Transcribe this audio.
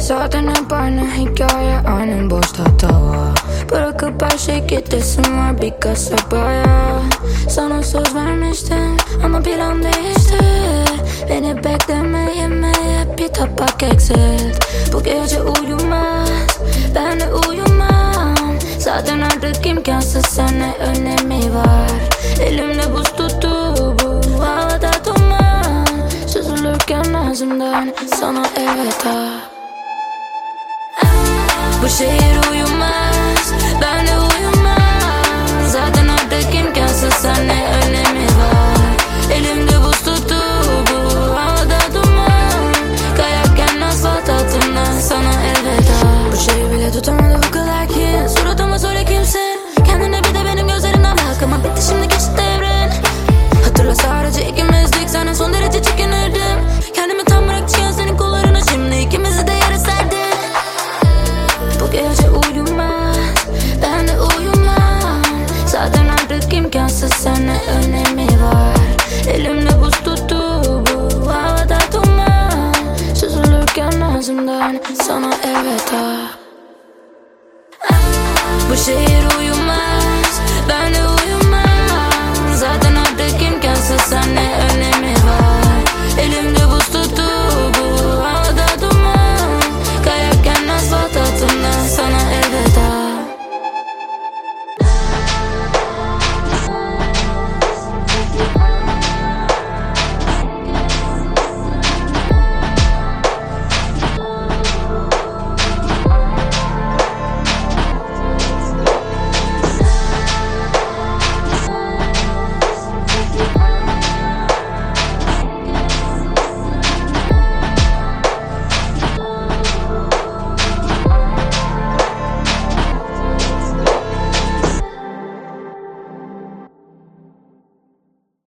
Zaten hep aynı hikaye, aynı boşta tava. Bırakıp her şey gidesin var bir kasabaya. Sana söz vermiştim ama plan değişti. Beni beklemeye bir tabak eksit. Bu gece uyumaz, ben de uyumam. Zaten artık imkansız, sana önemi var. Elimde buz tuttu, bu havada duman. Süzülürken ağzımdan sana elveda. Bu şehir uyumaz, ben de uyumam. Zaten artık imkansız, sana önemi var. Elimde buz tuttu, bu havada duman. Kayarken asfalt altından sana elveda. Bu şehir bile tutamadı bu kadar ki. Suratıma söyle kimsin? Kendine bir de benim gözlerimden bak. Ama bitti şimdi, geçti devrin. Hatırla sadece ikimizdik, sana son derece çekinirdim. Kendimi tam bırakmışken senin kollarına, şimdi ikimizi de yere serdim. Bu gece uyumaz, ben de uyumam. Zaten artık imkansız, sana önemi var. Elimde buz tuttu, bu havada duman. Süzülürken ağzımdan sana elveda. Bu şehir